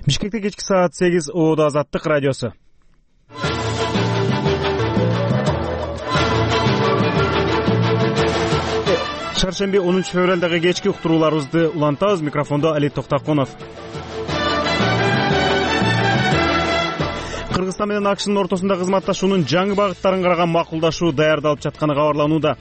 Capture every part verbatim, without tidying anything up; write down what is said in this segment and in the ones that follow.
Бишкекте кечки саат сегиз Оодо Азаттык радиосу. Шаршемби онунчу февралдагы кечки уктурууларыбызды улантабыз. Микрофондо Али Токтаконов. Кыргызстан менен АКШнын ортосунда кызматташуунун жаңы багыттарын караган макулдашуу даярдалып жатканы кабарланууда.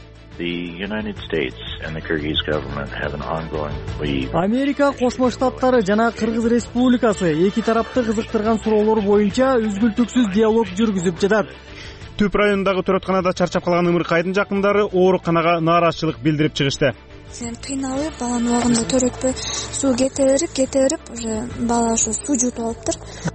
Америка Кошмо Штаттары жана Кыргыз Республикасы эки тарапты кызыктырган суроолор боюнча үзгүлтүксүз диалог жүргүзүп жатат. Түп районундагы төрөтканада чарчап калган Ымыркайдын жакындары ооруканага нааразычылык билдирип чыгышты. Сен кыйналып, баланы убагында төрөтпөй, суу кете берип, кете берип, уже бала ушу суу жутуп алыптыр.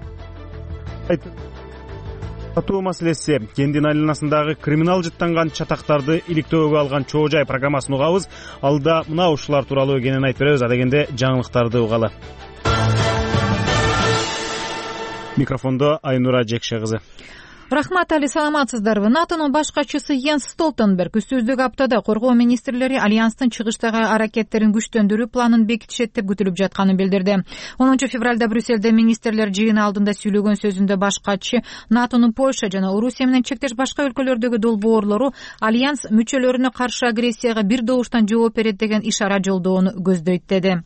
Сатуу маселеси. Кендин айланасындагы криминал жыттанган чатактарды иликтөөгө алган чоо жай программасын угабыз. Алда мына ушулар тууралуу кенен айтып беребиз. Адегенде жаңылыктарды угалы. Микрофондо Айнура Жекше кызы. Рахмат, Али, саламатсыздарбы. НАТОнун баш катчысы Йенс Столтенберг өстүздүк аптада коргоо министрлери альянстын чыгыштагы аракеттерин күчтөндүрүү планын бекитишет деп күтүлүп жатканын билдирди. онунчу февралда Брюссельде министрлер жыйыны алдында сүйлөгөн сөзүндө баш катчы НАТОнун Польша жана Орусия менен чектеш башка өлкөлөрдөгү долбоорлору альянс мүчөлөрүнө каршы агрессияга бир добуштан жооп берет деген ишара жолдоону көздөйт деди.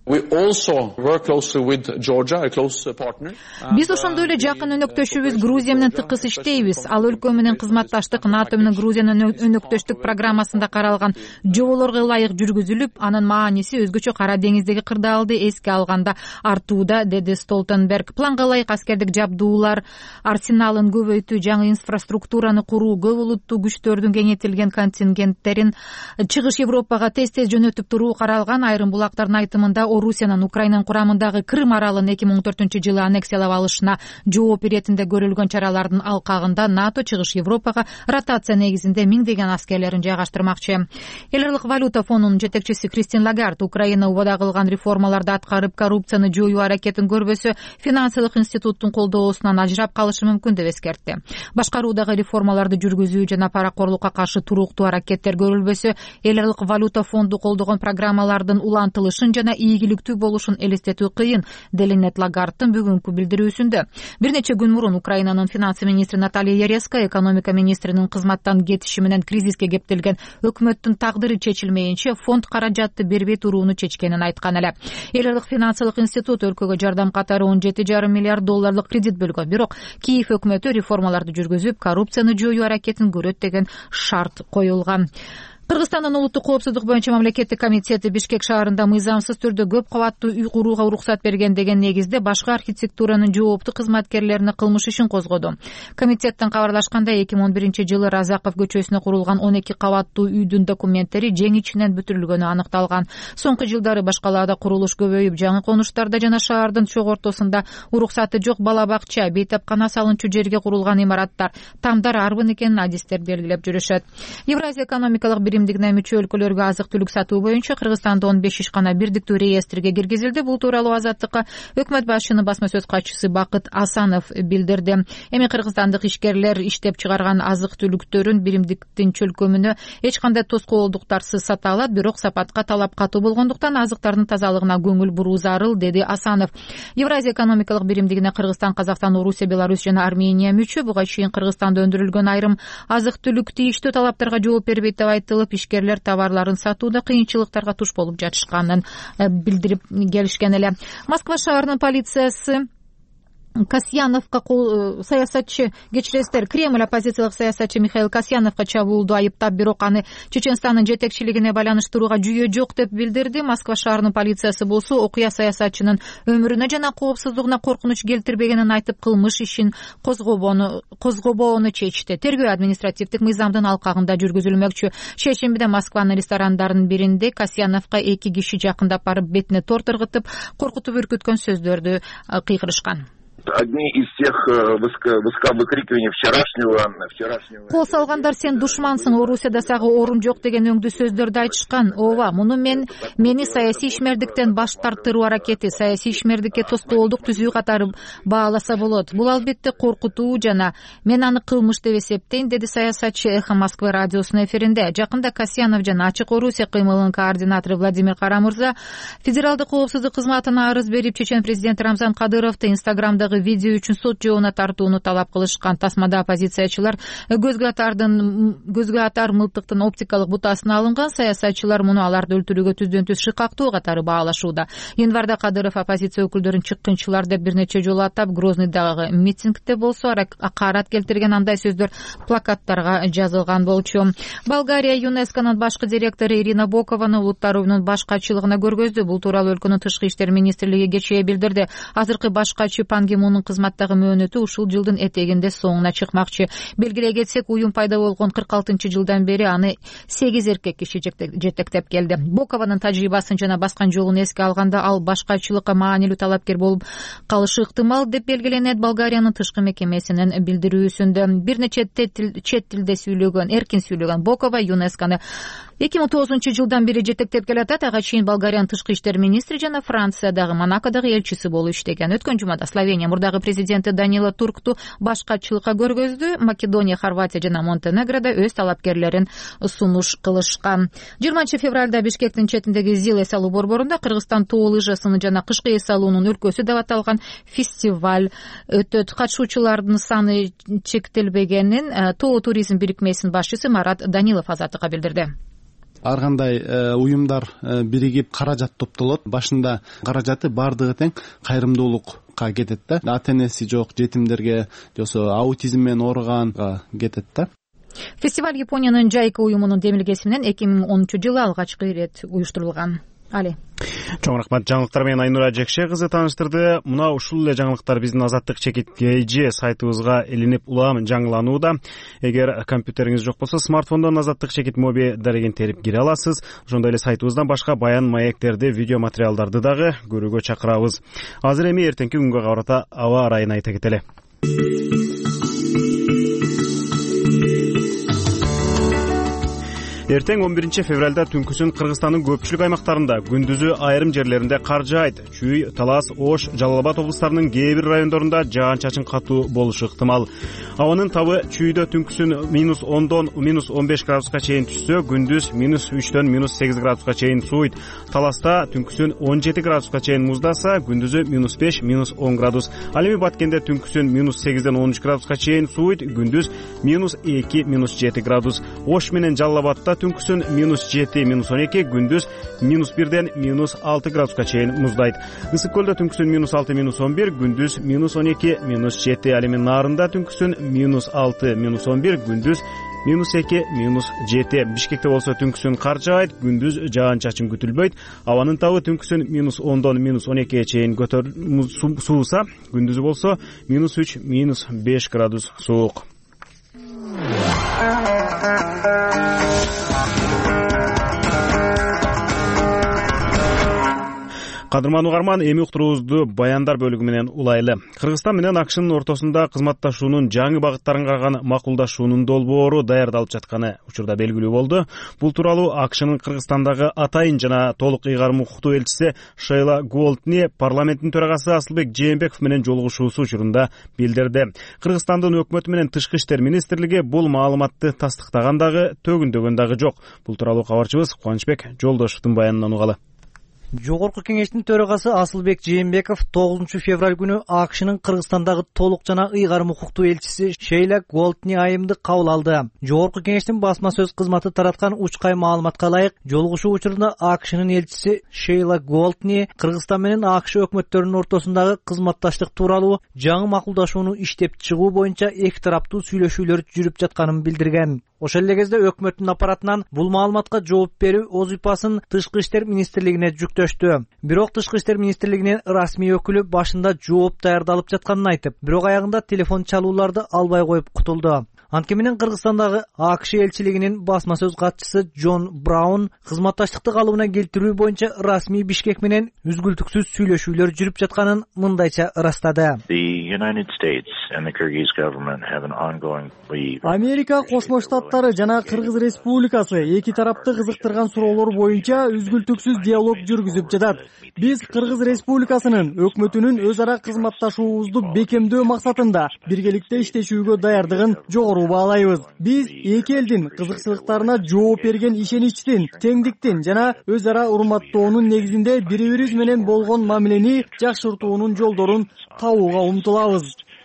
Биз ошондой эле жакын өнөктөшүбүз Грузия менен тыкыз иштейбиз. Ал өлкө менен кызматташтык НАТО менен Грузиянын өнөктөштүк программасында каралган жоболорго ылайык жүргүзүлүп, анын мааниси өзгөчө Кара деңиздеги кырдаалды эске алганда артууда, деди Столтенберг. Планга ылайык аскердик жабдуулар арсеналын көбөйтүү, жаңы инфраструктураны куруу, көп улуттуу күчтөрдүн кеңейтилген контингенттерин чыгыш Европага тез-тез жөнөтүп туруу каралган. Айрым булактардын айтымында Орусиянын Украинанын курамындагы Крым аралын эки миң он төртүнчү жылы аннексиялап алышына жооп беретинде көрүлгөн чаралардын алкагында НАТО чыгыш Европага ротация негизинде миңдеген аскерлерин жайгаштырмакчы. Эл аралык валюта фондунун жетекчиси Кристин Лагард Украина убада кылган реформаларды аткарып коррупцияны жоюу аракетин көрбөсө, финансылык институттун колдоосунан ажырап калышы мүмкүн деп эскертти. Башкаруудагы реформаларды жүргүзүү жана паракорлукка каршы туруктуу аракеттер көрүлбөсө, эл аралык валюта фонду колдогон программалардын улантылышын жана ийгиликтүү болушун элестетүү кыйын, делинет Лагардтын бүгүнкү билдирүүсүндө. Бир нече күн мурун Украинанын финансы министри Наталья Яреска экономика министринин кызматтан кетиши менен кризиске кептелген өкмөттүн тагдыры чечилмейинче фонд каражатты бербей турууну чечкенин айткан эле. Эл аралык финансылык институт өлкөгө жардам катары он жети жарым миллиард долларлык кредит бөлгөн. Бирок Киев өкмөтү реформаларды жүргүзүп, коррупцияны жоюу аракетин көрөт деген шарт коюлган. Кыргызстандын улуттук коопсуздук боюнча мамлекеттик комитети Бишкек шаарында мыйзамсыз түрдө көп кабаттуу үй курууга уруксат берген деген негизде башка архитектуранын жооптуу кызматкерлерине кылмыш ишин козгоду. Комитеттен кабарлашкандай, эки миң он биринчи жылы Разаков көчөсүнө курулган он эки кабаттуу үйдүн документтери жең ичинен бүтүрүлгөнү аныкталган. Соңку жылдары башкалаада курулуш көбөйүп, жаңы конуштарда жана шаардын чок ортосунда уруксаты жок бала бакча, бейтапкана салынчу жерге курулган имараттар, тамдар арбын экенин адистер белгилеп жүрүшөт. Евразия экономикалык биримдигине мүчө өлкөлөргө азык-түлүк сатуу боюнча Кыргызстанда он беш ишкана бирдиктүү реестрге киргизилди. Бул тууралуу Азаттыкка өкмөт башчынын басма сөз катчысы Бакыт Асанов билдирди. Эми кыргызстандык ишкерлер иштеп чыгарган азык-түлүктөрүн биримдиктин чөлкөмүнө эч кандай тоскоолдуктарсыз сата алат, бирок сапатка талап катуу болгондуктан азыктардын тазалыгына көңүл буруу зарыл, деди Асанов. Евразия экономикалык биримдигине Кыргызстан, Казакстан, Орусия, Беларусь жана Армения мүчө. Буга чейин Кыргызстанда өндүрүлгөн айрым азык-түлүк тийиштүү талаптарга жооп бербейт деп айтылып, ишкерлер товарларын сатууда кыйынчылыктарга туш болуп жатышканын билдирип келишкен эле. Москва шаарынын полициясы Касьяновка саясатчы кечиресиздер Кремль оппозициялык саясатчы Михаил Касьяновка чабуулду айыптап, бирок аны Чеченстандын жетекчилигине байланыштырууга жүйө жок деп билдирди. Москва шаарынын полициясы болсо окуя саясатчынын өмүрүнө жана коопсуздугуна коркунуч келтирбегенин айтып, кылмыш ишин козгобоону козгобоону чечти. Тергөө административдик мыйзамдын алкагында жүргүзүлмөкчү. Шешимбиде Москванын ресторандарынын биринде Касьяновка эки киши жакындап барып бетине торт ыргытып, коркутуп үркүткөн сөздөрдү кыйкырышкан. Одни из тех выкрикиваний вчерашнего вчерашнего Кол салгандар сен душмансың, Орусияда сага орун жок деген өңдүү сөздөрдү айтышкан. Ооба, муну мен мени саясий ишмердиктен баш тартыруу аракети, саясий ишмердикке тоскоолдук түзүү катары бааласа болот. Бул албетте коркутуу жана мен аны кылмыш деп эсептейм, деди саясатчы Эхо Москвы радиосунун эфиринде. Жакында Касьянов жана Ачык Орусия кыймылынын координатору Владимир Карамырза Федералдык коопсуздук кызматына арыз берип, чечен президенти Рамзан Кадыровду Инстаграмдагы видео үчүн сот жообуна тартууну талап кылышкан. Тасмада оппозициячылар көзгө атардын көзгө атар мылтыктын оптикалык бутасына алынган. Саясатчылар муну аларды өлтүрүүгө түздөн түз шыкактуу катары баалашууда. Январда Кадыров оппозиция өкүлдөрүн чыккынчылар деп бир нече жолу атап, Грозныйдагы митингде болсо акарат келтирген андай сөздөр плакаттарга жазылган болчу. Болгария ЮНЕСКОнун башкы директору Ирина Бокованы улуттар уюмунун баш катчылыгына көргөздү. Бул тууралуу өлкөнүн тышкы иштер министрлиги кечээ билдирди. Азыркы баш катчы Пан Ги Мунун кызматтагы мөөнөтү ушул жылдын этегинде соңуна чыкмакчы. Белгилей кетсек, уюм пайда болгон кырк алтынчы жылдан бери аны сегиз эркек киши жетектеп келди. Бокованын тажрыйбасын жана баскан жолун эске алганда, ал башкачылыкка маанилүү талапкер болуп калышы ыктымал деп белгиленет Болгариянын тышкы мекемесинин билдирүүсүндө. Бир нече чет тилде сүйлөгөн, эркин сүйлөгөн Бокова ЮНЕСКону эки миң тогузунчу жылдан бери жетектеп келатат. Ага чейин Болгариянын тышкы иштер министри жана Франциядагы, Монакодагы элчиси болуп иштеген. Өткөн жумада Словения мурдагы президенти Данила Туркту башкачылыкка көргөздү. Македония, Хорватия жана Монтенегрода өз талапкерлерин сунуш кылышкан. жыйырманчы февралда Бишкектин четиндеги ЗИЛ эс алуу борборунда Кыргызстан тоо лыжасынын жана кышкы эс алуунун өлкөсү деп аталган фестиваль өтөт. Катышуучулардын саны чектелбегенин тоо туризм бирикмесинин башчысы Марат Данилов Азаттыкка билдирди. Ар кандай уюмдар биригип каражат топтолот. Башында каражаты бардыгы тең кайрымдуулукка кетет да. Ата энеси жок жетимдерге, жосо аутизм менен ооруганга кетет да. Фестиваль Япониянын Жайка уюмунун демилгеси менен эки миң онунчу жылы алгачкы ирет уюштурулган. Али. Чоң рахмат. Жаңылыктар менен Айнура Жекше кызы тааныштырды. Мына ушул эле жаңылыктар биздин Азаттык чекит кей сайтыбызга илинип улам жаңыланууда. Эгер компьютериңиз жок болсо, смартфондон Азаттык чекит моби дареген терип кире аласыз. Ошондой эле сайтыбыздан башка баян маектерди, видео материалдарды дагы көрүүгө чакырабыз. Азыр эми эртеңки күнгө карата аба ырайын айта кетели. Эртең он биринчи февралда түнкүсүн Кыргызстандын көпчүлүк аймактарында, күндүзү айрым жерлеринде кар жаайт. Чүй, Талас, Ош, Жалал Абад облустарынын кээ бир райондорунда жаан-чачын катуу болушу ыктымал. Абанын табы чүйдө түнкүсүн минус ондон минус он беш градуска чейин түшсө, күндүз минус үчтөн минус сегиз градуска чейин сууйт. Таласта түнкүсүн он жети градуска чейин муздаса, күндүзү минус беш минус он градус. Ал эми Баткенде түнкүсүн минус сегизден он үч градуска чейин сууйт, күндүз минус эки минус жети градус. Ош менен Жалал Абадта түнкүсүн минус жети минус он эки, күндүз минус бирден минус алты градуска чейин муздайт. Ысык көлдө түнкүсүн минус алты минус он бир, күндүз минус он эки минус жети. Ал эми Нарында түнкүсүн минус алты минус он бир, күндүз минус эки минус жети. Бишкекте болсо түнкүсүн кар жаайт, күндүз жаан-чачын күтүлбөйт. Абанын табы түнкүсүн минус ондон минус он экиге чейин көтөр сууса, күндүзү болсо минус үч минус беш градус суук. Кадырман угарман, эми уктуруубузду баяндар бөлүгү менен улайлы. Кыргызстан менен АКШнын ортосунда кызматташуунун жаңы багыттарын караган макулдашуунун долбоору даярдалып жатканы учурда белгилүү болду. Бул тууралуу АКШнын Кыргызстандагы атайын жана толук ыйгарым укуктуу элчиси Шейла Голдни парламенттин төрагасы Асылбек Жээнбеков менен жолугушуусу учурунда билдирди. Кыргызстандын өкмөтү менен Тышкы иштер министрлиги бул маалыматты тастыктаган дагы, төгүндөгөн дагы жок. Бул тууралуу кабарчыбыз Кубанычбек Жолдошовдун баянынан угалы. Жогорку кеңештин төрагасы Асылбек Жээнбеков тогузунчу февраль күнү АКШнын Кыргызстандагы толук жана ыйгарым укуктуу элчиси Шейла Голдни айымды кабыл алды. Жогорку кеңештин басма сөз кызматы тараткан учкай маалыматка ылайык, жолугушуу учурунда АКШнын элчиси Шейла Голдни Кыргызстан менен АКШ өкмөттөрүнүн ортосундагы кызматташтык тууралуу жаңы макулдашууну иштеп чыгуу боюнча эки тараптуу сүйлөшүүлөр жүрүп жатканын билдирген. Ошол эле кезде өкмөттүн аппаратынан бул маалыматка жооп берүү вазыйфасын Тышкы иштер министрлигине жүктөштү. Бирок Тышкы иштер министрлигинин расмий өкүлү башында жооп даярдалып жатканын айтып, бирок аягында телефон чалууларды албай коюп кутулду. Анткени менен Кыргызстандагы АКШ элчилигинин басма сөз катчысы Джон Браун кызматташтыкты калыбына келтирүү боюнча расмий Бишкек менен үзгүлтүксүз сүйлөшүүлөр жүрүп жатканын мындайча ырастады. Америка Кошмо Штаттары жана Кыргыз Республикасы эки тарапты кызыктырган суроолор боюнча үзгүлтүксүз диалог жүргүзүп жатат. Биз Кыргыз Республикасынын өкмөтүнүн өз ара кызматташуубузду бекемдөө максатында биргеликте иштешүүгө даярдыгын жогору баалайбыз. Биз эки элдин кызыкчылыктарына жооп берген ишеничтин, теңдиктин жана өз ара урматтоонун негизинде бири-бирибиз менен болгон мамилени жакшыртуунун жолдорун табууга умтулабыз.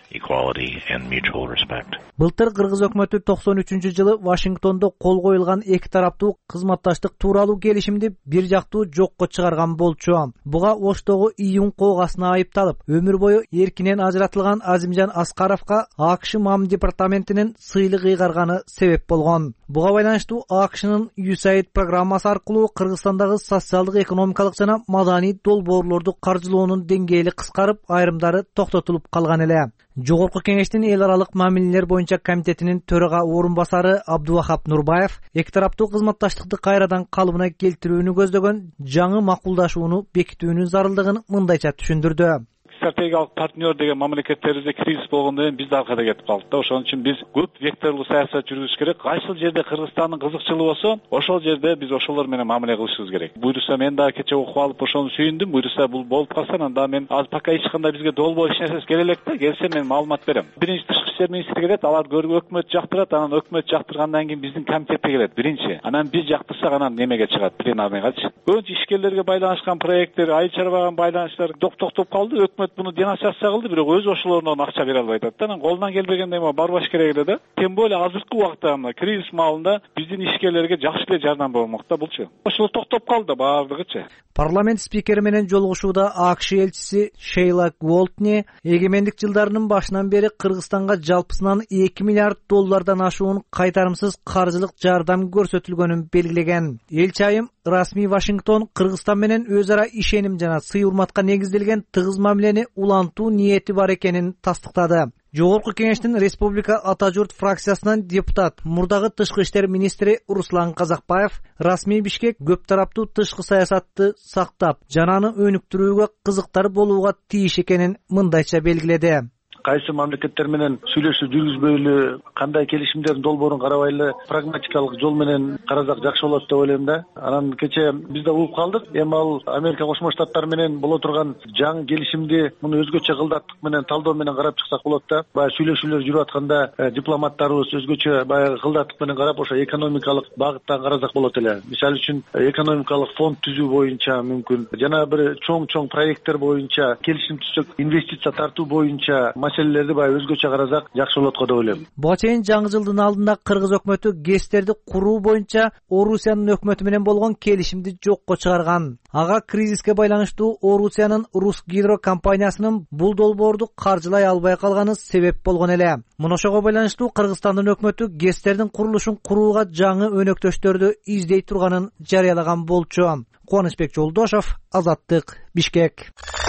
Былтыр Кыргыз өкмөтү токсон үчүнчү жылы Вашингтондо кол коюлган эки тараптуу кызматташтык тууралуу келишимди бир жактуу жокко чыгарган болчу. Буга Оштогу июнь коогасына айыпталып, өмүр бою эркинен ажыратылган Азимжан Аскаровго АКШ мам департаментинин сыйлык ыйгарганы себеп болгон. Буга байланыштуу АКШнын ю эс эй ай ди программасы аркылуу Кыргызстандагы социалдык, экономикалык жана маданий долбоорлорду каржылоонун деңгээли кыскарып, айрымдары токтотулуп калган эле. Жогорку кеңештин эл аралык мамилелер боюнча комитетинин төрага орун басары Абдувахап Нурбаев эки тараптуу кызматташтыкты кайрадан калыбына келтирүүнү көздөгөн жаңы макулдашууну бекитүүнүн зарылдыгын мындайча түшүндүрдү. Стратегиялык партнер деген мамлекеттерибизде кризис болгондон кийин биз да аркада кетип калдык да. Ошон үчүн биз көп векторлуу саясат жүргүзүш керек. Кайсыл жерде Кыргызстандын кызыкчылыгы болсо, ошол жерде биз ошолор менен мамиле кылышыбыз керек. Буйруса мен дагы кече окуп алып ошону сүйүндүм. Буйруса бул болуп калса, анда мен азыр пока эч кандай бизге долбоор эч нерсеси келе элек да. Келсе мен маалымат берем. Биринчи тышкы иштер министри келет, алар өкмөт жактырат, анан өкмөт жактыргандан кийин биздин комитетке келет биринчи. Анан биз жактырсак анан немеге чыгат, пленарныйгачы. Көбүнчө ишкерлерге байланышкан проекттер, айыл чарбага байланыштар токтоп калды. Өкмөт буну денонсация кылды, бирок өз ошолоруна акча бере албай атат да. Анан колунан келбегенде барбаш керек эле да. Тем более азыркы убакта мына кризис маалында биздин ишкерлерге жакшы эле жардам болмок да булчу. Ошол токтоп калды баардыгычы. Парламент спикери менен жолугушууда АКШ элчиси Шейла Голтни эгемендик жылдарынын башынан бери Кыргызстанга жалпысынан эки миллиард доллардан ашуун кайтарымсыз каржылык жардам көрсөтүлгөнүн белгилеген. Элчи айым расмий Вашингтон Кыргызстан менен өз ара ишеним жана сый урматка негизделген тыгыз мамилени улантуу ниети бар экенин тастыктады. Жогорку кеңештин Республика Ата журт фракциясынан депутат, мурдагы тышкы иштер министри Руслан Казакбаев расмий Бишкек көп тараптуу тышкы саясатты сактап, жананы өнүктүрүүгө кызыктар болууга тийиш экенин мындайча белгиледи. Кайсы мамлекеттер менен сүйлөшүү жүргүзбөйлү, кандай келишимдердин долбоорун карабайлы, прагматикалык жол менен карасак жакшы болот деп ойлойм да. Анан кече биз да угуп калдык. Эми ал Америка Кошмо Штаттары менен боло турган жаңы келишимди муну өзгөчө кылдаттык менен, талдоо менен карап чыксак болот да. Баягы сүйлөшүүлөр жүрүп атканда дипломаттарыбыз өзгөчө баягы кылдаттык менен карап, ошо экономикалык багыттан карасак болот эле. Мисалы үчүн экономикалык фонд түзүү боюнча мүмкүн, жана бир чоң-чоң проекттер боюнча, келишим түзсөк, инвестиция тартуу боюнча маселелерди баягы өзгөчө карасак жакшы болот го деп ойлойм. Буга чейин жаңы жылдын алдында Кыргыз өкмөтү ГЭСтерди куруу боюнча Орусиянын өкмөтү менен болгон келишимди жокко чыгарган. Ага кризиске байланыштуу Орусиянын Русгидро компаниясынын бул долбоорду каржылай албай калганы себеп болгон эле. Муну ошого байланыштуу Кыргызстандын өкмөтү ГЭСтердин курулушун курууга жаңы өнөктөштөрдү издей турганын жарыялаган болчу. Кубанычбек Жолдошов, Азаттык, Бишкек.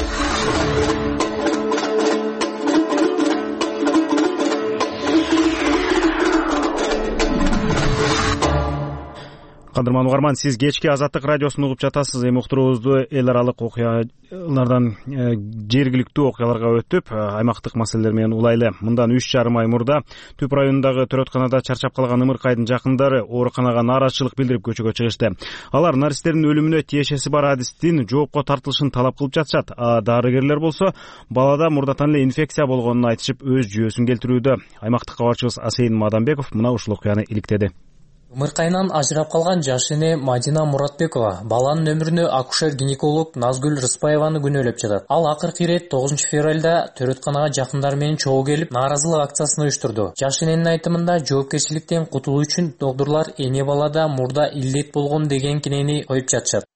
Кадырман угарман, сиз кечки Азаттык радиосун угуп жатасыз. Эми уктуруубузду эл аралык окуялардан жергиликтүү окуяларга өтүп, аймактык маселелер менен улайлы. Мындан үч жарым ай мурда Түп районундагы төрөтканада чарчап калган Ымыркайдын жакындары ооруканага нааразычылык билдирип көчөгө чыгышты. Алар наристердин өлүмүнө тиешеси бар адистин жоопко тартылышын талап кылып жатышат. А дарыгерлер болсо балада мурдатан эле инфекция болгонун айтышып, өз жүйөсүн келтирүүдө. Аймактык кабарчыбыз Асейин Мадамбеков мына ушул окуяны иликтеди. Ымыркайынан ажырап калган жаш эне Мадина Муратбекова баланын өмүрүнө акушер-гинеколог Назгүл Рыспаеваны күнөөлөп жатат. Ал акыркы ирет тогузунчу февралда төрөтканага жакындары менен чогуу келип, нааразылык акциясын уюштурду. Жаш эненин айтымында жоопкерчиликтен кутулуу үчүн доктурлар эне балада мурда илдет болгон деген кинени коюп жатышат.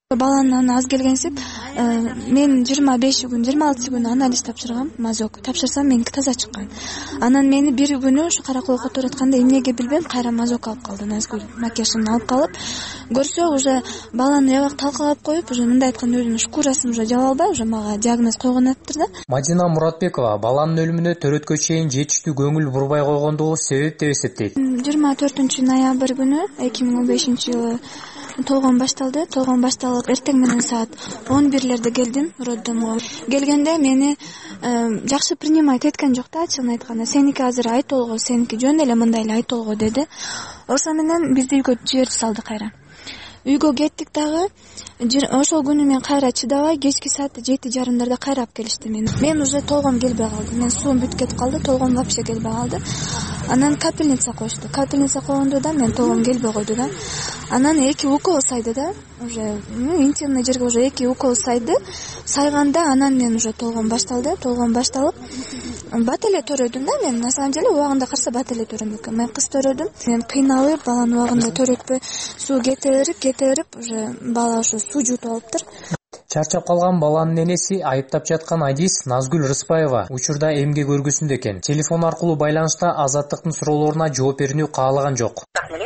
баланын аз келгенсип мен жыйырма беши күн жыйырма алтысы күнү анализ тапшыргам, мазок тапшырсам меники таза чыккан. Анан мени бир күнү ушу караколго отуруп атканда эмнеге билбейм кайра мазок алып калды. Назгүл макияжымды алып калып, көрсө уже баланы аябак талкалап коюп, уже мындай айтканда өзүнүн шкурасын уже жаба албай, уже мага диагноз койгон атыптыр да. Мадина Муратбекова баланын өлүмүнө төрөткө чейин жетиштүү көңүл бурбай койгондугу себеп деп эсептейт. жыйырма төртүнчү ноябрь күнү эки миң он бешинчи жылы толгон башталды. Толгон башталып эртең менен саат он бирлерде келдим роддомго. Келгенде мени жакшы принимать эткен жок да, ачыгын айтканда. Сеники азыр айтолго, сеники жөн эле мындай эле айтолго деди. Ошо менен бизди үйгө жиберип салды кайра. Үйгө кеттик дагы. Ошол күнү мен кайра чыдабай кечки саат жети жарымдарда кайра алып келишти мени. Мен уже толгом келбей калды. Мен суум бүтүп кетип калды, толгом вообще келбей калды. Анан капельница коюшту. Капельница койгондо да мен толгом келбей койду да. Анан эки укол сайды да. Уже интимный жерге уже эки укол сайды. Сайганда анан мен уже толгом башталды. Толгом башталып бат эле төрөдүм да мен. На самом деле убагында караса бат эле төрөм экен. Мен кыз төрөдүм. Мен кыйналып, баланы убагында төрөтпөй, суу кете берип, кете берип уже бала ошо суу жутуп алыптыр. Чарчап калган баланын энеси айыптап жаткан Адис Назгүл Рыспаева учурда эмгек өргүсүндө экен. Телефон аркылуу байланышта Азаттыктын суроолоруна жооп берүүнү каалаган жок.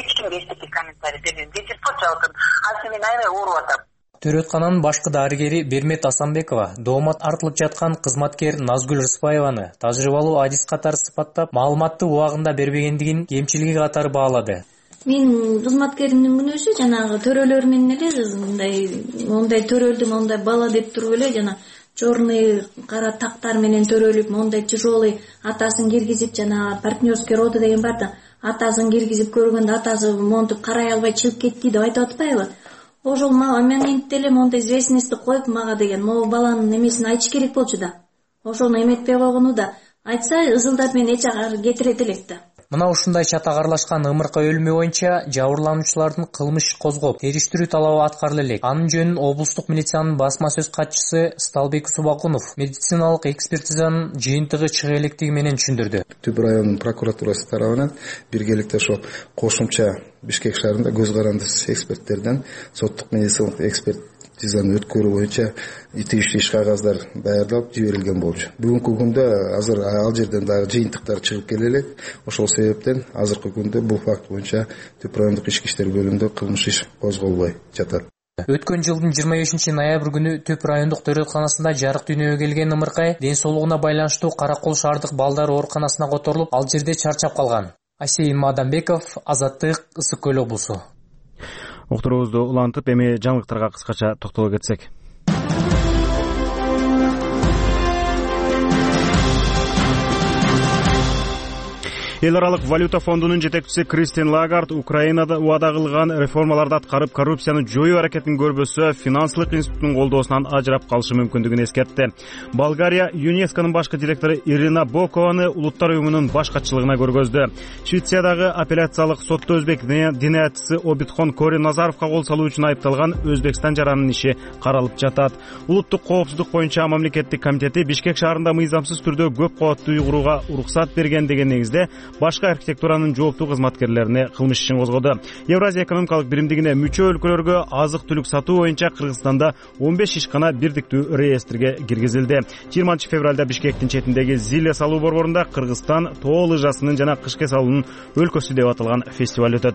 Төрөткананын башкы дарыгери Бермет Асанбекова доомат артылып жаткан кызматкер Назгүл Рыспаеваны тажрыйбалуу Адис катары сыпаттап, маалыматты убагында бербегендигин кемчилиги катары баалады. Мен кызматкеримдин күнөөсү жанагы төрөлөр менен эле мындай мондай төрөлдү, мондай бала деп туруп эле жана черный кара тактар менен төрөлүп, мондай тяжелый атасын киргизип, жана партнерский роды деген бар да, атасын киргизип көргөндө атасы монтип карай албай чыгып кетти деп айтып атпайбы? Ошол мага мен интип эле мондай известностьты коюп мага деген могу баланын эмесин айтыш керек болчу да. Ошону эметпей койгону да. Айтса ызылдап мен эч жагы кетирет элек да. Мына ушундай чатагарлашкан ымыркы өлүмү боюнча жабырлануучулардын кылмыш иш козгоп, териштирүү талабы аткарыла элек. Анын жөнүн облустук милициянын басма сөз катчысы Сталбек Субакунов медициналык экспертизанын жыйынтыгы чыга электиги менен түшүндүрдү. Түп районунун прокуратурасы тарабынан биргеликте ошо кошумча Бишкек шаарында көз карандысыз эксперттерден соттук медициналык экспертизаны өткөрүү боюнча тийиштүү иш кагаздар даярдалып жиберилген болчу. Бүгүнкү күндө азыр ал жерден дагы жыйынтыктар чыгып келе элек. Ошол себептен азыркы күндө бул факт боюнча Түп райондук ички иштер бөлүмүндө кылмыш иш козголбой жатат. Өткөн жылдын жыйырма бешинчи ноябрь күнү Түп райондук төрөтканасында жарык дүйнөгө келген ымыркай ден соолугуна байланыштуу Каракол шаардык балдар ооруканасына которулуп, ал жерде чарчап калган. Асейин Мадамбеков, Азаттык, Ысык Көл облусу. Уктуруубузду улантып, эми жаңылыктарга кыскача токтоло кетсек. Эл аралык валюта фондунун жетекчиси Кристин Лагард Украинада убада кылган реформаларды аткарып, коррупцияны жоюу аракетин көрбөсө, финансылык институттун колдоосунан ажырап калышы мүмкүндүгүн эскертти. Болгария ЮНЕСКОнун башкы директору Ирина Бокованы улуттар уюмунун баш катчылыгына көргөздү. Швециядагы апелляциялык сотто өзбек диниятчысы Обидхон Кори Назаровго кол салуу үчүн айыпталган Өзбекстан жаранынын иши каралып жатат. Улуттук коопсуздук боюнча мамлекеттик комитети Бишкек шаарында мыйзамсыз түрдө көп кабаттуу үй курууга уруксат берген деген негизде башка архитектуранын жооптуу кызматкерлерине кылмыш ишин козгоду. Евразия экономикалык биримдигине мүчө өлкөлөргө азык-түлүк сатуу боюнча Кыргызстанда он беш ишкана бирдиктүү реестрге киргизилди. жыйырманчы февралда Бишкектин четиндеги Зиле салуу борборунда Кыргызстан тоо лыжасынын жана кышке салуунун өлкөсү деп аталган фестиваль өтөт.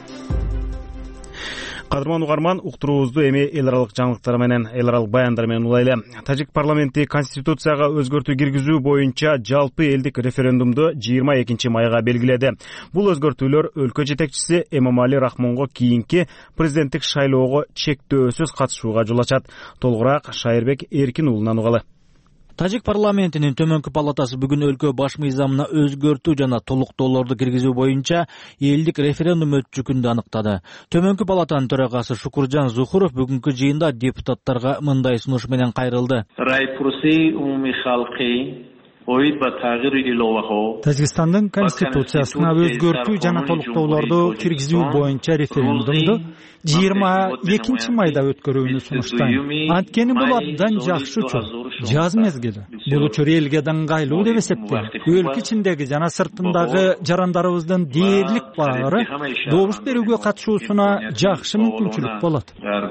Кадырман угарман, уктуруубузду эми эл аралык жаңылыктар менен, эл аралык баяндар менен улайлы. Тажик парламенти конституцияга өзгөртүү киргизүү боюнча жалпы элдик референдумду жыйырма экинчи майга белгиледи. Бул өзгөртүүлөр өлкө жетекчиси Эмомали Рахмонго кийинки президенттик шайлоого чектөөсүз катышууга жол ачат. Толугураак Шайырбек Эркин уулунан угалы. Тажик парламентинин төмөнкү палатасы бүгүн өлкө баш мыйзамына өзгөртүү жана толуктоолорду киргизүү боюнча элдик референдум өтчүкүндү аныктады. Төмөнкү палатанын төрагасы Шукуржан Зухуров бүгүнкү жыйында депутаттарга мындай сунуш менен кайрылды. Тажикстандын конституциясына өзгөртүү жана толуктоолорду киргизүү боюнча референдумду жыйырма экинчи майда өткөрүүнү сунуштайм. Анткени бул абдан жакшы учур. Жаз мезгили. Бул учур элге да ыңгайлуу деп эсептейм. Өлкө ичиндеги жана сыртындагы жарандарыбыздын дээрлик баары добуш берүүгө катышуусуна жакшы мүмкүнчүлүк болот.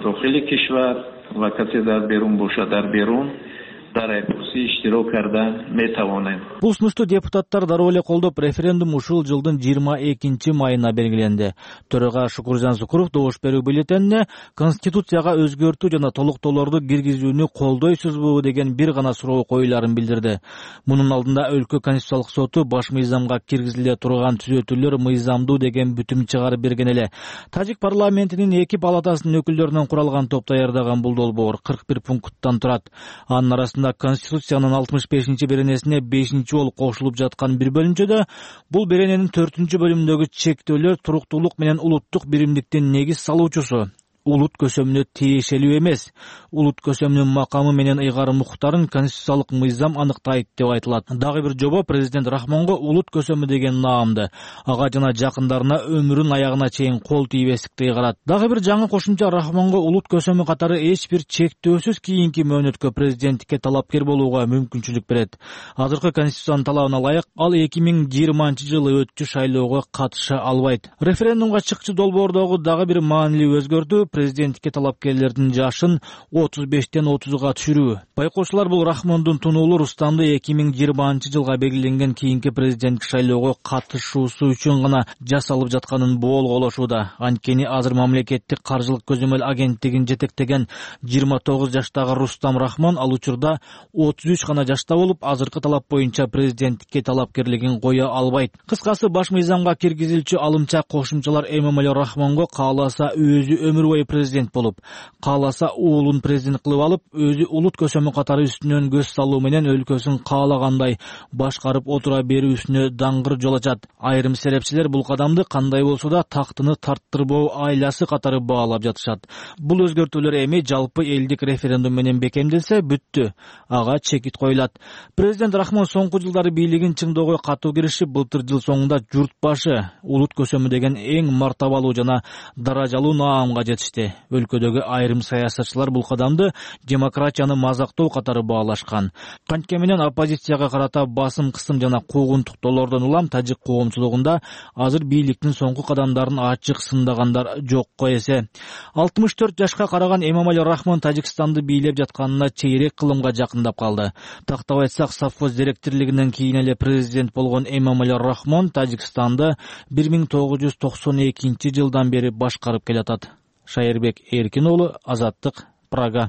Бул сунушту депутаттар дароо эле колдоп, референдум ушул жылдын жыйырма экинчи майына белгиленди. Төрага Шукуржан Зукуров добуш берүү бюллетенине конституцияга өзгөртүү жана толуктоолорду киргизүүнү колдойсузбу деген бир гана суроо коюларын билдирди. Мунун алдында өлкө конституциялык соту баш мыйзамга киргизиле турган түзөтүүлөр мыйзамдуу деген бүтүм чыгарып берген эле. Тажик парламентинин эки палатасынын өкүлдөрүнөн куралган топ даярдаган бул долбоор кырк бир пункттан турат. Анын арасында Конституциянын алтымыш бешинчи беренесине бешинчи болуп кошулуп жаткан бир бөлүнчөдө бул берененин төртүнчү бөлүмүндөгү чектөөлөр туруктуулук менен улуттук биримдиктин негиз салуучусу. Улут көсөмүнө тиешелүү эмес. Улут көсөмүнүн макамы менен ыйгарым укуктарын конституциялык мыйзам аныктайт деп айтылат. Дагы бир жобо президент Рахмонго улут көсөмү деген наамды, ага жана жакындарына өмүрүн аягына чейин кол тийбестикти ыйгарат. Дагы бир жаңы кошумча Рахмонго улут көсөмү катары эч бир чектөөсүз кийинки мөөнөткө президенттикке талапкер болууга мүмкүнчүлүк берет. Азыркы конституциянын талабына ылайык ал эки миң жыйырманчы жылы өтчү шайлоого катыша албайт. Референдумга чыкчы долбоордогу дагы бир маанилүү өзгөртүү президенттикке талапкерлердин жашын отуз бештен отузга түшүрүү. Байкоочулар бул Рахмондун тунуулу Рустамды эки миң жыйырманчы жылга белгиленген кийинки президенттик шайлоого катышуусу үчүн гана жасалып жатканын боолголошууда. Анткени азыр мамлекеттик каржылык көзөмөл агенттигин жетектеген жыйырма тогуз жаштагы Рустам Рахмон ал учурда отуз үч гана жашта болуп, азыркы талап боюнча президенттикке талапкерлигин коё албайт. Кыскасы, баш мыйзамга киргизилчү алымча кошумчалар Эмомали Рахмонго кааласа өзү өмүр бою президент болуп, кааласа уулун президент кылып алып, өзү улут көсөмү катары үстүнөн көз салуу менен өлкөсүн каалагандай башкарып отура берүүсүнө даңгыр жол ачат. Айрым серепчилер бул кадамды кандай болсо да тактыны тарттырбоо айласы катары баалап жатышат. Бул өзгөртүүлөр эми жалпы элдик референдум менен бекемделсе бүттү. Ага чекит коюлат. Президент Рахмон соңку жылдары бийлигин чыңдоого катуу киришип, былтыр жыл соңунда журт башы улут көсөмү деген эң мартабалуу жана даражалуу наамга жетишти. Өлкөдөгү айрым саясатчылар бул кадамды демократияны мазактоо катары баалашкан. Кантке менен оппозицияга карата басым кысым жана куугунтуктоолордон улам тажик коомчулугунда азыр бийликтин соңку кадамдарын ачык сындагандар жокко эсе. алтымыш төрт жашка караган Эмомали Рахмон Тажикстанды бийлеп жатканына чейрек кылымга жакындап калды. Тактап айтсак, совхоз директорлигинен кийин эле президент болгон Эмомали Рахмон Тажикстанды бир миң тогуз жүз токсон экинчи жылдан бери башкарып келатат. Шайырбек Эркин уулу, Азаттык, Прага.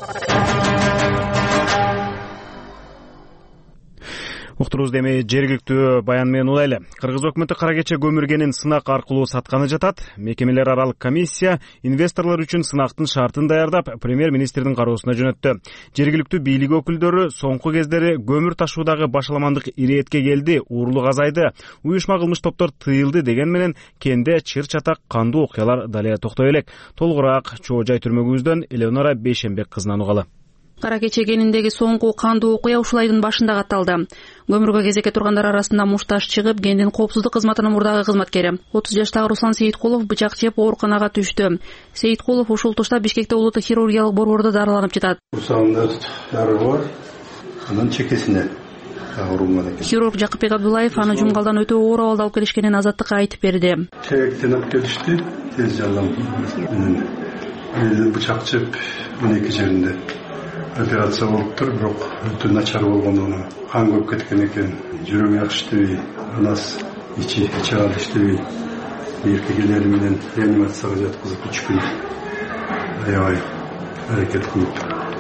Уктурубуз эми жергиликтүү баян менен улайлы. Кыргыз өкмөтү кара кече көмүргенин сынак аркылуу сатканы жатат. Мекемелер аралык комиссия инвесторлор үчүн сынактын шартын даярдап, премьер-министрдин кароосуна жөнөттү. Жергиликтүү бийлик өкүлдөрү соңку кездери көмүр ташуудагы башаламандык иретке келди, уурлук азайды, уюшма кылмыш топтор тыйылды деген менен кенде чыр-чатак кандуу окуялар дале токтой элек. Толугураак Чоо Жай түрмөгүбүздөн Элеонора Бейшенбек кызынан угалы. Кара кече кеніндегі соңку кандуу окуя ушул айдын башында катталды. Көмүргө кезекке тургандар арасында мушташ чыгып, кендин коопсуздук кызматынын мурдагы кызматкери отуз жаштагы Руслан Сейиткулов бычак жеп ооруканага түштү. Сейиткулов ушул тушта Бишкекте улуттук хирургиялык борбордо дарыланып жатат. Курсагында дары бар, анын чекесине хирург Жакыпбек Абдуллаев аны жумгалдан өтө оор абалда алып келишкенин Азаттыкка айтып берди. Чегектен алып келишти, тез жардам менен бычак жеп он эки жеринде операция болуп тур, бирок өтө начар болгону, кан көп кеткен экен, жүрөгү жакшы иштебей, анас ичи чыгат иштебей, эркекелери менен реанимацияга жаткызып үч күн аябай аракет кылып,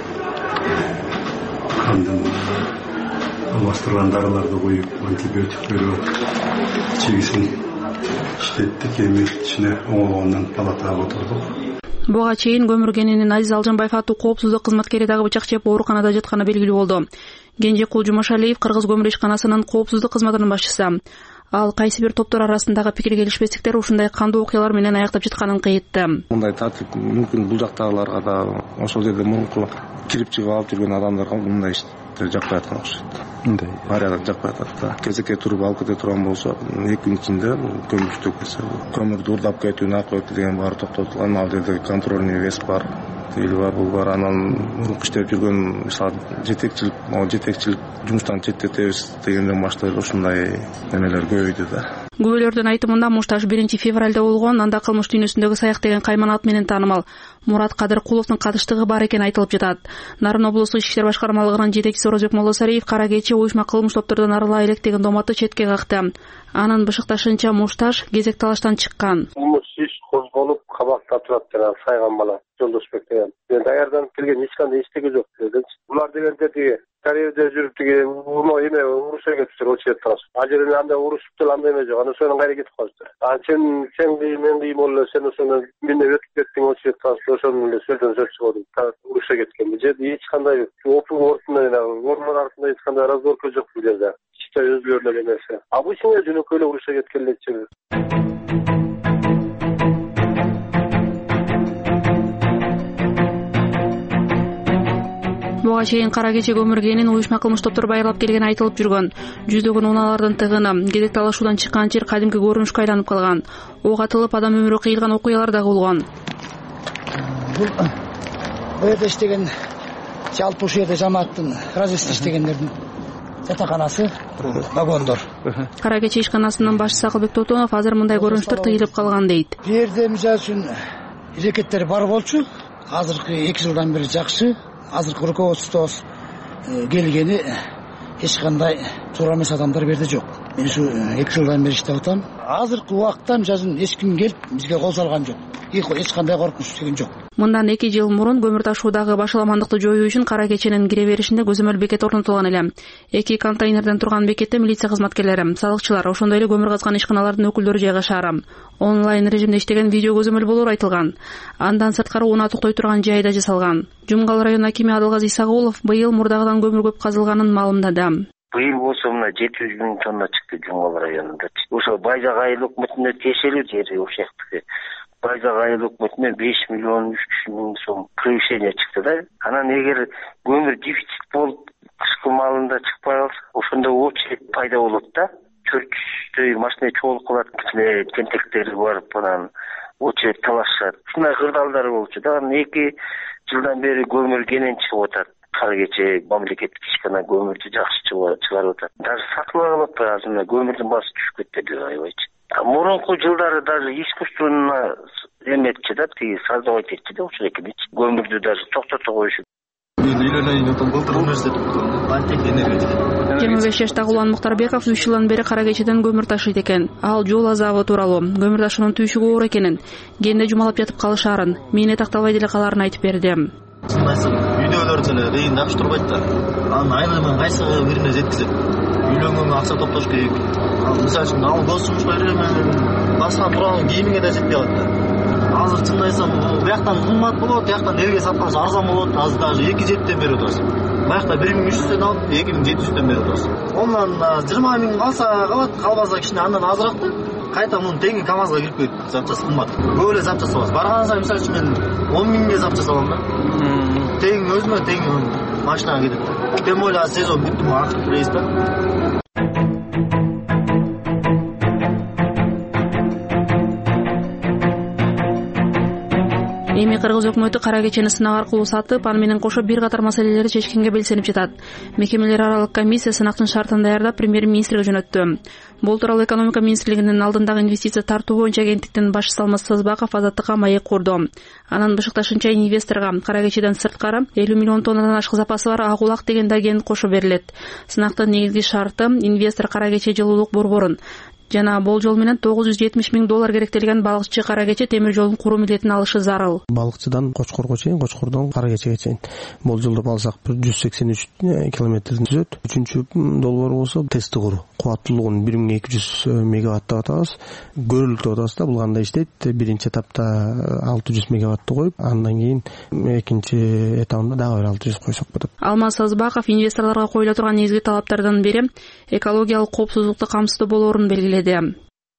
кандын алмаштырган дарыларды коюп, антибиотик берип, чегисин иштеттик, эми ичине оңолгондон палатага отурдук. Буга чейин көмүргенинин Азиз Алжанбаев аттуу коопсуздук кызматкери дагы бычак жеп ооруканада жатканы белгилүү болду. Кенжекул Жумашалиев Кыргыз көмүр ишканасынын коопсуздук кызматынын башчысы. Ал кайсы бир топтор арасындагы пикир келишпестиктер ушундай кандуу окуялар менен аяктап жатканын кыйытты. Мындай тартип мүмкүн бул жактагыларга да ошол жерде мурунку кирип чыгып алып жүргөн адамдарга мындай электр жакпай аткан окшойт. Мындай арияга жакпай атат да. Кезекке туруп алып кете турган болсо, эки күн ичинде көмүр төгүлсө, көмүрдү уурдап кетүүнү, алып кетүү деген баары токтотулган. Ал жерде контрольный вес бар. Тил бар, бул бар. Анан мурунку иштеп жүргөн мисалы жетекчилик, могу жетекчилик жумуштан четтетебиз дегенден баштап ушундай немелер көбөйдү да. Күбөлөрдүн айтымында Мушташ биринчи февралда болгон, анда кылмыш дүйнөсүндөгү Саяк деген кайман ат менен таанымал Мурат Кадыркуловдун катыштыгы бар экени айтылып жатат. Нарын облустук ички иштер башкармалыгынын жетекчиси Орозбек Молдосариев кара кече уюшма кылмыш топтордон арыла элек деген доматты четке какты. Анын бышыкташынча Мушташ кезек талаштан чыккан. Иш козголуп кабакта турат жана сайган бала Жолдошбек деген. Мен даярданып келген эч кандай эчтеке жок дедим. Булар дегенде тиги Кореяда жүрүп тиги умо эме урушка кетиптир, очет тарап. А жерде андай урушуп деле андай эме жок. Аны сонун кайра кетип калыптыр. А сен сен мен дейм боло сен ошону менде өтүп кеттиң, очет тарап, ошону эле сөздөн сөз чыгарды. Урушка кеткен. Бул жерде эч кандай опук ортунда эле ормон артында эч кандай разборка жок бул жерде. Чисто өзгөрүлгөн нерсе. Обычный жөнөкөй эле урушка кеткен эле чыгы. Буга чейин кара кече көмүргенин уюшма кылмыш топтору байырлап келгени айтылып жүргөн. Жүздөгөн унаалардын тыгыны кезек талашуудан чыккан жер кадимки көрүнүшкө айланып калган. Ок атылып адам өмүрү кыйылган окуялар да болгон. Бул бу жерде иштеген жалпы ушул жерде жамааттын разведка иштегендердин жатаканасы, вагондор. Кара кече ишканасынын башчысы Акылбек Тотонов азыр мындай көрүнүштөр тыйылып калган дейт. Бу жерде мисалы үчүн аракеттер бар болчу. Азыркы эки жылдан бери жакшы. Азыркы руководствобуз келгени эч кандай туура эмес адамдар берде жок. Мен ушу эки жылдан бери иштеп атам. Азыркы убакта мисалы эч ким келип бизге кол салган жок. Эч кандай коркунуч деген жок. Мындан эки жыл мурун көмүр ташуудагы башаламандыкты жоюу үчүн кара кеченин кире беришинде көзөмөл бекет орнотулган эле. Эки контейнерден турган бекетте милиция кызматкерлери, салыкчылар, ошондой эле көмүр казган ишканалардын өкүлдөрү жайгашар. Онлайн режимде иштеген видео көзөмөл болору айтылган. Андан сырткары унаа токтой турган жай да жасалган. Жумгал район акими Адылгазы Исагулов быйыл мурдагыдан көмүр көп казылганын маалымдады. Быйыл болсо мына жети жүз миң тонна чыкты Жумгал районунда. Ошо Байзак айыл өкмөтүнө тиешелүү жери ошоктуку. Байзак айыл өкмөтүнө беш миллион үч жүз миң сом превышение чыкты да. Анан эгер көмүр дефицит болуп кышкы маалында чыкпай калса, ошондо очередь пайда болот да. төрт жүздөй машина чогулуп калат, тентектери барып анан очередь талашат. Ушундай кырдаалдар болчу да. Анан эки жылдан бери көмүр кенен чыгып атат. Кара кече мамлекеттик ишкана көмүрдү жакшы чыгарып атат. Даже сатылып алып атпай азыр көмүрдүн баасы түшүп кетти деп аябайчы. Мурунку жылдары даже искусственно эметчи да, тиги создавать этчи да ушул экиничи. Көмүрдү даже токтото коюшу. жыйырма беш жаштагы Улан Муктарбеков үч жылдан бери кара кечеден көмүр ташыйт экен. Ал жол азабы тууралуу, көмүр ташуунун түйшүгү оор экенин, кенде жумалап жатып калышаарын, мээне такталбай деле калаарын айтып берди. Үйдөгүлөр деле дейин жакшы турбайт да. Анын айнымын кайсы бирине жеткизип, үйлөнгөнгө акча топтош керек. Ал мисалы үчүн ал көз сунушка берем, баскан турган кийимиңе да жетпей калат да. Азыр чын айтсам, бияктан кымбат болот, бияктан элге сатканча арзан болот. Азыр даже эки жеттен берип атабыз. Баягта бир миң үч жүздөн алып, эки миң жети жүздөн берип атабыз. Ондан жыйырма миң калса калат, калбаса кичине андан азыраак да. Кайта мунун теңи КамАЗга кирип кетти, запчасы кымбат. Көп эле запчасы бар. Барган сайын мисалы үчүн мен он миңге запчасы алам да. Тең өзүмө тең машинага кетет. Тем более сезон бүттү, акыркы рейс да. Эми Кыргыз өкмөтү кара кечени сынак аркылуу сатып, аны менен кошо бир катар маселелерди чечкенге белсенип жатат. Мекемелер аралык комиссия сынактын шартын даярдап премьер-министрге жөнөттү. Бул тууралуу экономика министрлигинин алдындагы инвестиция тартуу боюнча агенттиктин башчысы Алмаз Сазбаков азаттыкка маек курду. Анын бышыкташынча инвесторго кара кечеден сырткары элүү миллион тоннадан ашык запасы бар ак улак деген агент кошо берилет. Сынактын негизги шарты инвестор кара кече жылуулук борборун жана болжол менен тогуз жүз жетимиш миң доллар керектелген балыкчы кара кече темир жолун куруу милдетин алышы зарыл. Балыкчыдан Кочкорго чейин, Кочкордон кара кечеге чейин болжолдоп алсак жүз сексен үч километрден түзөт. Үчүнчү долбоор болсо тести куруу. Кубаттуулугун бир миң эки жүз мегаватт деп атабыз. Көрүлүк деп атабыз да. Бул кандай иштейт? Биринчи этапта алты жүз мегаваттты коюп, андан кийин экинчи этабында дагы бир алты жүз койсок болот. Алмаз Сазбаков инвесторлорго коюла турган негизги талаптардын бири экологиялык коопсуздукту камсыздоо болоорун белгиледи.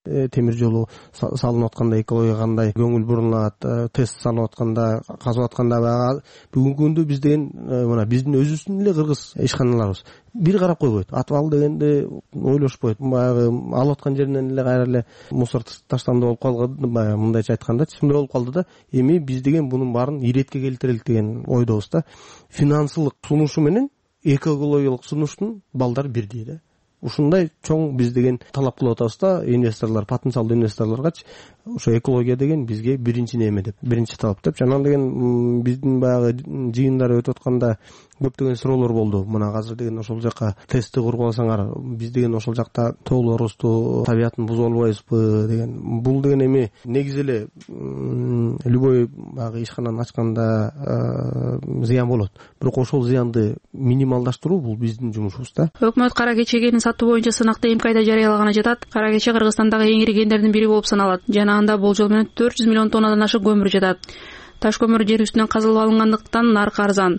темир жолу салынып атканда экологияга кандай көңүл бурулат, тест салып атканда, казып атканда баягы бүгүнкү күндө биз деген мына биздин өзүбүздүн эле кыргыз ишканаларыбыз бир карап койбойт. Атып ал дегенде ойлошпойт. Баягы алып аткан жеринен эле кайра эле мусор таштанды болуп калды, баягы мындайча айтканда чындай болуп калды да. Эми биз деген бунун баарын иретке келтирелик деген ойдобуз да. Финансылык сунушу менен экологиялык сунуштун балдары бирдей да. Ушундай чоң биз деген талап кылып атабыз да, инвесторлор, потенциалдуу инвесторлоргачы ошо экология деген бизге биринчи неме деп, биринчи талап деп. Жанагы деген биздин баягы жыйындар өтүп атканда көптөгөн суроолор болду. Мына азыр деген ошол жака тестти куруп алсаңар, биз деген ошол жакта тоолорубузду, табиятын бузуп албайбызбы деген. Бул деген эми негизи эле любой баягы ишкананы ачканда зыян болот. Бирок ошол зыянды минималдаштыруу бул биздин жумушубуз да. Өкмөт кара кечегени сатуу боюнча сынакты эмкайда жарыялаганы жатат. Кара кече Кыргызстандагы эң ири кендердин бири болуп саналат. Жана анда болжол менен төрт жүз миллион тоннадан ашык көмүр жатат. Таш көмүр жер үстүнөн казылып алынгандыктан наркы арзан.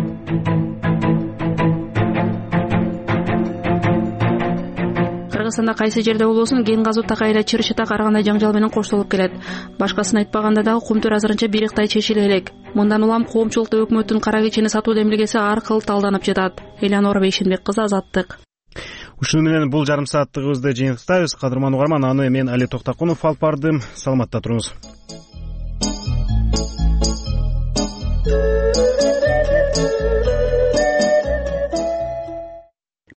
Кыргызстанда кайсы жерде болбосун кен казуу такайда чыр-чытак ар кандай жаңжал менен коштолуп келет. Башкасын айтпаганда дагы кумтөр азырынча бириктай чечиле элек. Мындан улам коомчулукта өкмөттүн кара кечени сатуу демилгеси ар кыл талданып жатат. Элеонора Бейшенбек кызы, Азаттык. Ушуну менен бул жарым сааттыгыбызды жыйынтыктайбыз. Кадырман угарман, аны мен Али Токтокунов алып бардым. Саламатта туруңуз.